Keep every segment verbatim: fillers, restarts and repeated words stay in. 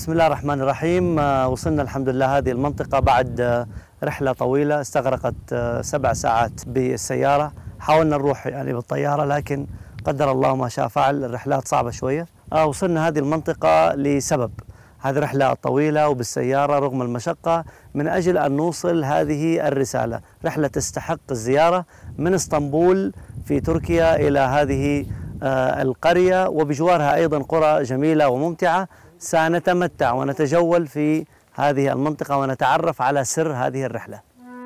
بسم الله الرحمن الرحيم. وصلنا الحمد لله هذه المنطقة بعد رحلة طويلة استغرقت سبع ساعات بالسيارة. حاولنا نروح يعني بالطيارة لكن قدر الله ما شاء فعل، الرحلات صعبة شوية. وصلنا هذه المنطقة لسبب، هذه رحلة طويلة وبالسيارة رغم المشقة من أجل أن نوصل هذه الرسالة. رحلة تستحق الزيارة من اسطنبول في تركيا إلى هذه القرية وبجوارها أيضا قرى جميلة وممتعة. سنتمتع ونتجول في هذه المنطقة ونتعرف على سر هذه الرحلة.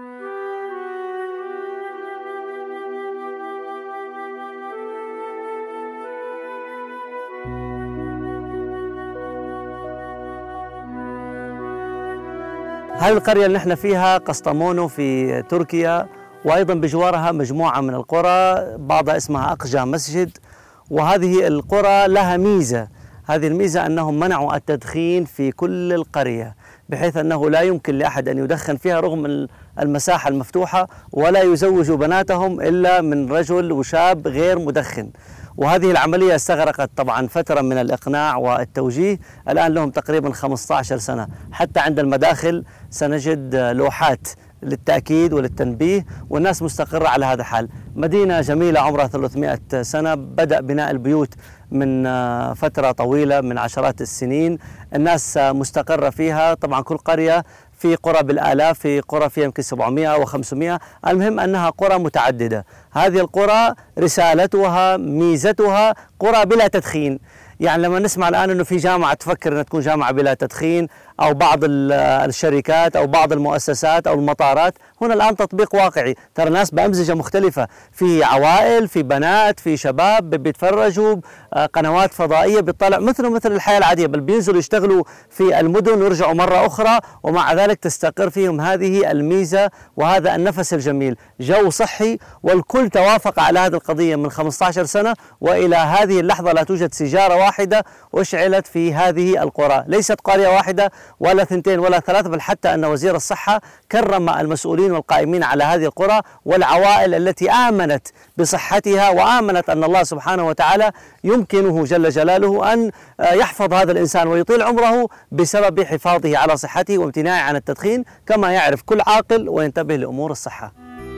هذه القرية اللي نحن فيها قسطمونو في تركيا، وأيضا بجوارها مجموعة من القرى بعضها اسمها أقجا مسجد. وهذه القرى لها ميزة، هذه الميزة أنهم منعوا التدخين في كل القرية بحيث أنه لا يمكن لأحد أن يدخن فيها رغم المساحة المفتوحة، ولا يزوجوا بناتهم إلا من رجل وشاب غير مدخن. وهذه العملية استغرقت طبعا فترة من الإقناع والتوجيه. الآن لهم تقريبا خمسة عشر سنة. حتى عند المداخل سنجد لوحات للتأكيد وللتنبيه، والناس مستقرة على هذا الحال. مدينة جميلة عمرها ثلاثمائة سنة، بدأ بناء البيوت من فترة طويلة من عشرات السنين. الناس مستقرة فيها. طبعا كل قرية في قرى بالآلاف، في قرى فيها يمكن سبعمائة وخمسمائة. المهم أنها قرى متعددة. هذه القرى رسالتها ميزتها قرى بلا تدخين. يعني لما نسمع الآن أنه في جامعة تفكر أن تكون جامعة بلا تدخين، أو بعض الشركات أو بعض المؤسسات أو المطارات، هنا الآن تطبيق واقعي. ترى ناس بأمزجة مختلفة، في عوائل، في بنات، في شباب بيتفرجوا قنوات فضائية بيطلع مثل مثل الحياة العادية، بل بينزلوا يشتغلوا في المدن ويرجعوا مرة أخرى، ومع ذلك تستقر فيهم هذه الميزة وهذا النفس الجميل. جو صحي، والكل توافق على هذه القضية من خمسة عشر سنة، وإلى هذه اللحظة لا توجد سيجارة واحدة أشعلت في هذه القرى. ليست قرية واحدة ولا ثنتين ولا ثلاثة، بل حتى أن وزير الصحة كرم المسؤولين والقائمين على هذه القرى والعوائل التي آمنت بصحتها وآمنت أن الله سبحانه وتعالى يمكنه جل جلاله أن يحفظ هذا الإنسان ويطيل عمره بسبب حفاظه على صحته وامتناعه عن التدخين، كما يعرف كل عاقل وينتبه لأمور الصحة.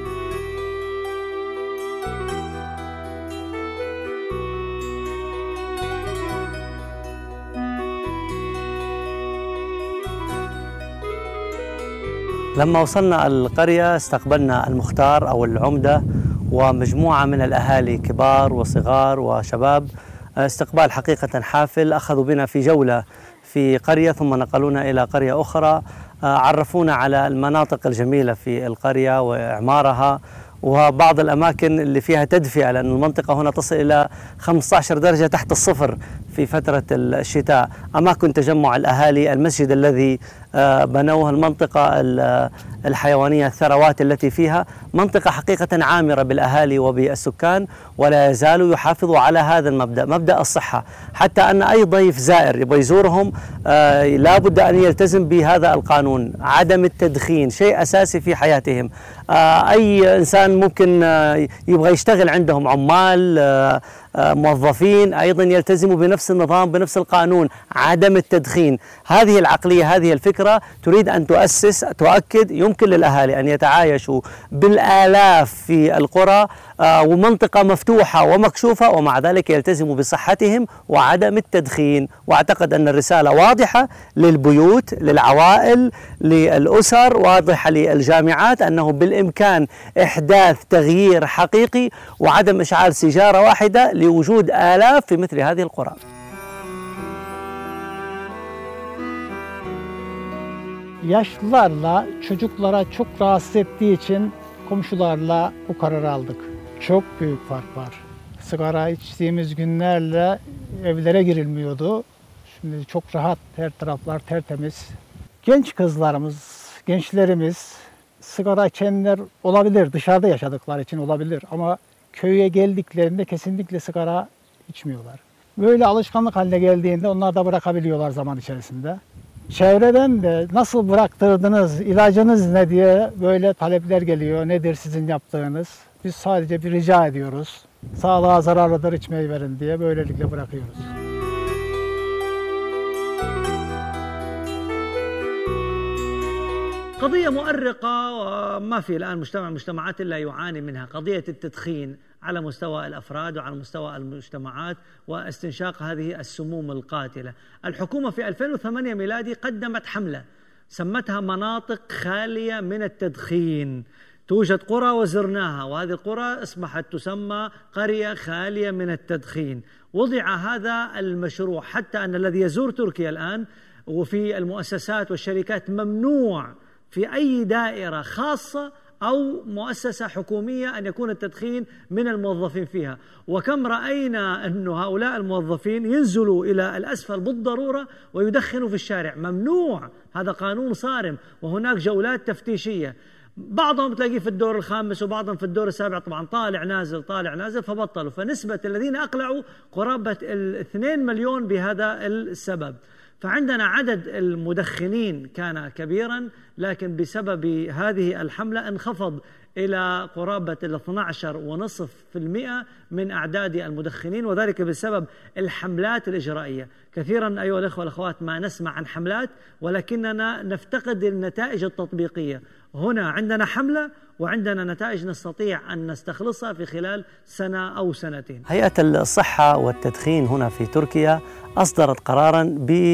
لما وصلنا القرية استقبلنا المختار أو العمدة ومجموعة من الأهالي كبار وصغار وشباب. استقبال حقيقة حافل. أخذوا بنا في جولة في قرية ثم نقلونا إلى قرية أخرى، عرفونا على المناطق الجميلة في القرية وإعمارها وبعض الأماكن اللي فيها تدفئة، لأن المنطقة هنا تصل إلى خمسة عشر درجة تحت الصفر في فترة الشتاء. أماكن تجمع الأهالي، المسجد الذي بنوه، المنطقة الحيوانية، الثروات التي فيها. منطقة حقيقة عامرة بالأهالي وبالسكان، ولا يزالوا يحافظوا على هذا المبدأ، مبدأ الصحة. حتى أن أي ضيف زائر يبغى يزورهم لا بد أن يلتزم بهذا القانون، عدم التدخين شيء أساسي في حياتهم. أي إنسان ممكن يبغى يشتغل عندهم، عمال، موظفين، أيضا يلتزموا بنفس النظام بنفس القانون، عدم التدخين. هذه العقلية، هذه الفكرة تريد أن تؤسس تؤكد يمكن للأهالي أن يتعايشوا بالآلاف في القرى ومنطقة مفتوحة ومكشوفة، ومع ذلك يلتزموا بصحتهم وعدم التدخين. وأعتقد أن الرسالة واضحة للبيوت، للعوائل، للأسر، واضحة للجامعات، أنه بالإمكان إحداث تغيير حقيقي وعدم إشعال سيجارة واحدة لوجود آلاف في مثل هذه القرى. Yaşlılarla çocuklara çok rahatsız ettiği için komşularla bu kararı aldık. Çok büyük fark var. Sigara içtiğimiz günlerle evlere girilmiyordu. Şimdi çok rahat, her taraflar tertemiz. Genç kızlarımız, gençlerimiz, sigara içenler olabilir, dışarıda yaşadıkları için olabilir ama köye geldiklerinde kesinlikle sigara içmiyorlar. Böyle alışkanlık haline geldiğinde onlar da bırakabiliyorlar zaman içerisinde. Çevreden de nasıl bıraktırdınız, ilacınız ne diye böyle talepler geliyor. Nedir sizin yaptığınız? Biz sadece bir rica ediyoruz. Sağlığa zararlıdır, içmeyi verin diye böylelikle bırakıyoruz. قضية مؤرقة وما في الآن مجتمع مجتمعات إلا يعاني منها، قضية التدخين على مستوى الأفراد وعلى مستوى المجتمعات واستنشاق هذه السموم القاتلة. الحكومة في ألفين وثمانية ميلادي قدمت حملة سمتها مناطق خالية من التدخين. توجد قرى وزرناها، وهذه القرى أصبحت تسمى قرية خالية من التدخين. وضع هذا المشروع حتى أن الذي يزور تركيا الآن وفي المؤسسات والشركات ممنوع في أي دائرة خاصة أو مؤسسة حكومية أن يكون التدخين من الموظفين فيها. وكم رأينا أن هؤلاء الموظفين ينزلوا إلى الأسفل بالضرورة ويدخنوا في الشارع، ممنوع، هذا قانون صارم، وهناك جولات تفتيشية. بعضهم تلاقيه في الدور الخامس وبعضهم في الدور السابع، طبعا طالع نازل طالع نازل، فبطلوا. فنسبة الذين أقلعوا قرابة الاثنين مليون بهذا السبب. فعندنا عدد المدخنين كان كبيرا، لكن بسبب هذه الحملة انخفض إلى قرابة اثني عشر فاصلة خمسة بالمئة من أعداد المدخنين، وذلك بسبب الحملات الإجرائية. كثيرا أيها الأخوة والأخوات ما نسمع عن حملات ولكننا نفتقد النتائج التطبيقية. هنا عندنا حملة وعندنا نتائج نستطيع أن نستخلصها في خلال سنة أو سنتين. هيئة الصحة والتدخين هنا في تركيا أصدرت قراراً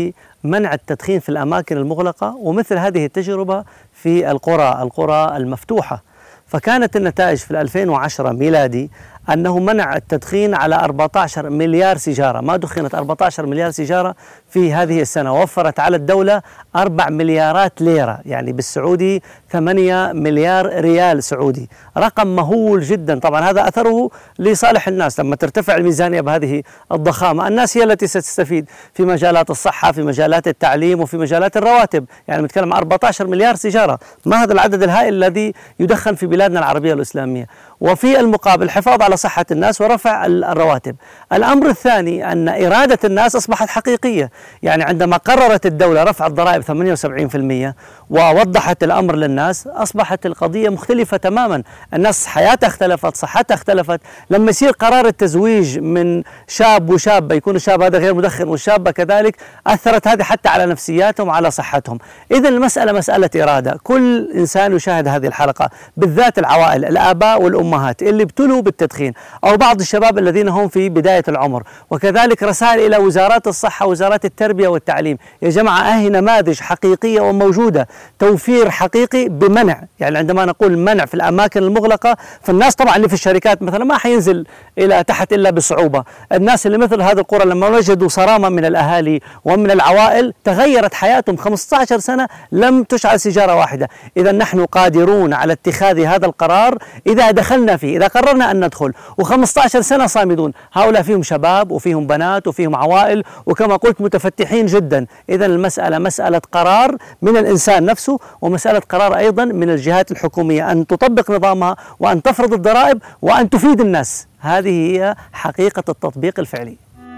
بمنع التدخين في الأماكن المغلقة، ومثل هذه التجربة في القرى القرى المفتوحة. فكانت النتائج في ألفين وعشرة ميلادي أنه منع التدخين على أربعة عشر مليار سيجارة، ما دخنت أربعة عشر مليار سيجارة في هذه السنة، وفرت على الدولة أربع مليارات ليرة، يعني بالسعودي ثمانية مليار ريال سعودي، رقم مهول جدا. طبعا هذا أثره لصالح الناس، لما ترتفع الميزانية بهذه الضخامة الناس هي التي ستستفيد في مجالات الصحة، في مجالات التعليم، وفي مجالات الرواتب. يعني نتكلم عن أربعة عشر مليار سيجارة، ما هذا العدد الهائل الذي يدخن في بلادنا العربية والإسلامية، وفي المقابل الحفاظ على صحة الناس ورفع الرواتب. الأمر الثاني أن إرادة الناس أصبحت حقيقية، يعني عندما قررت الدولة رفع الضرائب ثمانية وسبعين بالمئة ووضحت الأمر للناس أصبحت القضية مختلفة تماما. الناس حياتها اختلفت، صحتها اختلفت. لما يصير قرار التزويج من شاب وشابة، يكون الشاب هذا غير مدخن والشابة كذلك، أثرت هذه حتى على نفسياتهم وعلى صحتهم. إذن المسألة مسألة إرادة. كل إنسان يشاهد هذه الحلقة، بالذات العوائل، الآباء والأمهات اللي ابتلوا بالتدخين، أو بعض الشباب الذين هم في بداية العمر، وكذلك رسائل إلى وزارات الصحة ووزارات التربية والتعليم. يا جماعة هذه نماذج حقيقية وموجودة، توفير حقيقي بمنع. يعني عندما نقول منع في الأماكن المغلقة، فالناس طبعا اللي في الشركات مثلا ما حينزل إلى تحت إلا بصعوبة. الناس اللي مثل هذه القرى لما وجدوا صرامة من الأهالي ومن العوائل تغيرت حياتهم. خمسة عشر سنة لم تشعل سيجارة واحدة. إذا نحن قادرون على اتخاذ هذا القرار إذا دخلنا فيه، إذا قررنا أن ندخل، وخمسة عشر سنة صامدون. هؤلاء فيهم شباب وفيهم بنات وفيهم عوائل، وكما قلت متفتحين جدا. إذا المسألة مسألة قرار من الإنسان نفسه، ومسألة قرار أيضا من الجهات الحكومية أن تطبق نظامها وأن تفرض الضرائب وأن تفيد الناس. هذه هي حقيقة التطبيق الفعلي.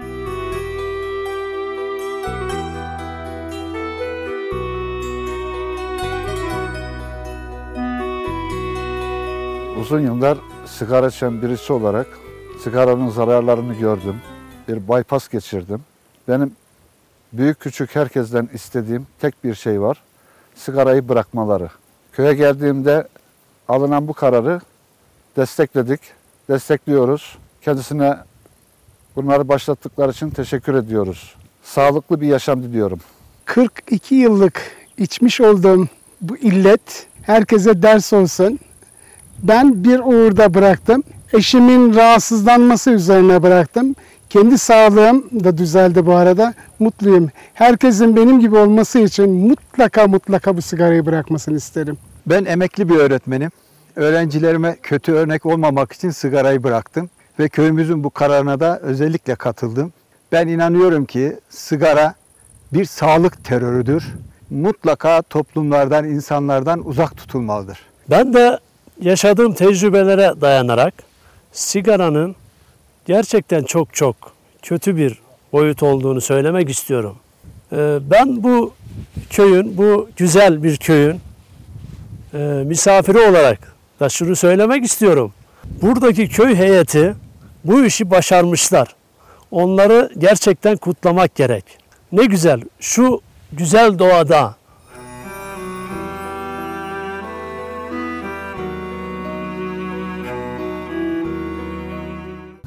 Uzun yıllar sigara içen birisi olarak sigaranın zararlarını gördüm. Bir bypass geçirdim. Benim büyük küçük herkesten istediğim tek bir şey var. Sigarayı bırakmaları. Köye geldiğimde alınan bu kararı destekledik, destekliyoruz. Kendisine bunları başlattıkları için teşekkür ediyoruz. Sağlıklı bir yaşam diliyorum. kırk iki yıllık içmiş olduğum bu illet herkese ders olsun. Ben bir uğurda bıraktım. Eşimin rahatsızlanması üzerine bıraktım. Kendi sağlığım da düzeldi bu arada. Mutluyum. Herkesin benim gibi olması için mutlaka mutlaka bu sigarayı bırakmasını isterim. Ben emekli bir öğretmenim. Öğrencilerime kötü örnek olmamak için sigarayı bıraktım. Ve köyümüzün bu kararına da özellikle katıldım. Ben inanıyorum ki sigara bir sağlık terörüdür. Mutlaka toplumlardan, insanlardan uzak tutulmalıdır. Ben de yaşadığım tecrübelere dayanarak sigaranın gerçekten çok çok kötü bir boyut olduğunu söylemek istiyorum. Ben bu köyün, bu güzel bir köyün misafiri olarak da şunu söylemek istiyorum. Buradaki köy heyeti bu işi başarmışlar. Onları gerçekten kutlamak gerek. Ne güzel, şu güzel doğada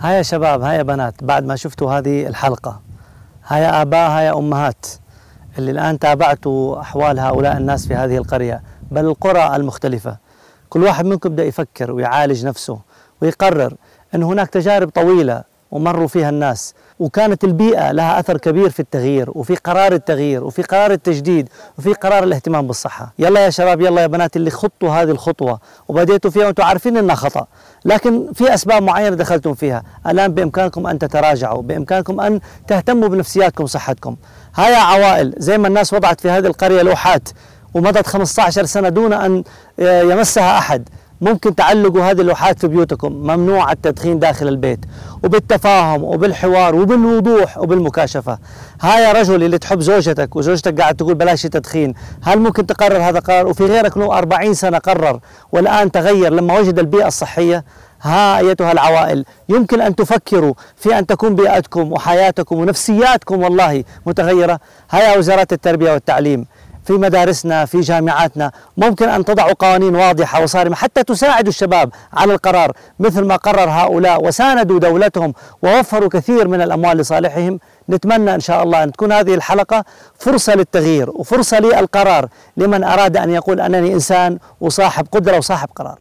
هيا شباب، هيا بنات، بعد ما شفتوا هذه الحلقة، هيا آباء، هيا أمهات اللي الآن تابعتوا أحوال هؤلاء الناس في هذه القرية بل القرى المختلفة، كل واحد منكم بدأ يفكر ويعالج نفسه ويقرر أن هناك تجارب طويلة ومروا فيها الناس، وكانت البيئة لها أثر كبير في التغيير وفي قرار التغيير وفي قرار التجديد وفي قرار الاهتمام بالصحة. يلا يا شباب، يلا يا بنات اللي خطوا هذه الخطوة وبديتوا فيها وانتم عارفين انها خطأ، لكن في أسباب معينة دخلتم فيها، الآن بإمكانكم أن تتراجعوا، بإمكانكم أن تهتموا بنفسياتكم وصحتكم. هيا عوائل، زي ما الناس وضعت في هذه القرية لوحات ومضت خمسة عشر سنة دون أن يمسها أحد، ممكن تعلقوا هذه اللوحات في بيوتكم: ممنوع التدخين داخل البيت، وبالتفاهم وبالحوار وبالوضوح وبالمكاشفة. هاي يا رجل اللي تحب زوجتك وزوجتك قاعد تقول بلاش تدخين، هل ممكن تقرر هذا قرار وفي غيرك له أربعين سنة قرر والآن تغير لما وجد البيئة الصحية؟ ها أيتها العوائل، يمكن أن تفكروا في أن تكون بيئتكم وحياتكم ونفسياتكم والله متغيرة. هيا وزارات التربية والتعليم في مدارسنا في جامعاتنا ممكن أن تضعوا قوانين واضحة وصارمة حتى تساعدوا الشباب على القرار مثل ما قرر هؤلاء وساندوا دولتهم ووفروا كثير من الأموال لصالحهم. نتمنى إن شاء الله أن تكون هذه الحلقة فرصة للتغيير وفرصة للقرار لمن أراد أن يقول أنني إنسان وصاحب قدرة وصاحب قرار.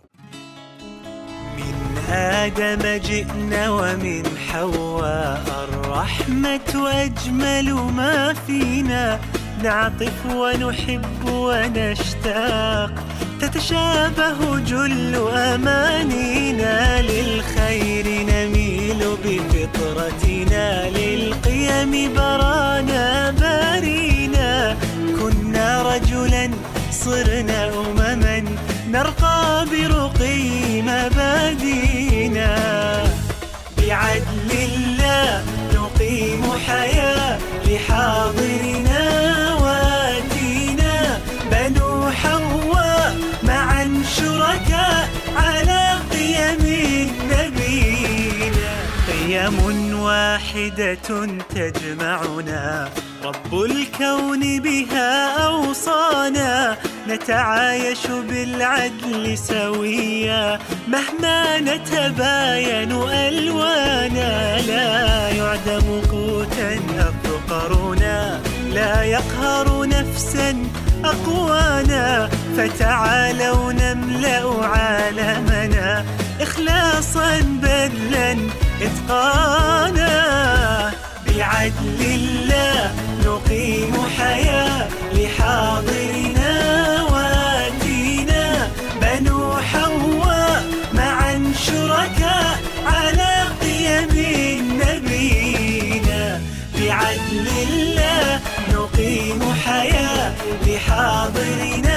من آدم جئنا ومن حواء الرحمة أجمل ما فينا، نعطف ونحب ونشتاق، تتشابه جل أمانينا، للخير نميل بفطرتنا، للقيم برانا بارينا، كنا رجلا صرنا أمما، نرقى برقي مبادينا، بعدل الله نقيم حياة لحاضرنا واتينا، بنو حواء معا شركاء على قيم نبينا، قيم واحدة تجمعنا، رب الكون بها أوصانا، نتعايش بالعدل سويا مهما نتباين ألوانا، لا يعدم قوتا أفقرنا، لا يقهر نفسا أقوانا، فتعالوا نملأ عالمنا إخلاصا بذلا إتقانا، بعدل الله نقيم حياة لحاضرنا واتينا، بنو حواء معا شركاء على قيم نبينا، بعدل الله نقيم حياة لحاضرنا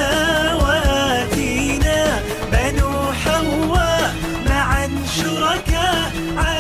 واتينا، بنو حواء معا شركاء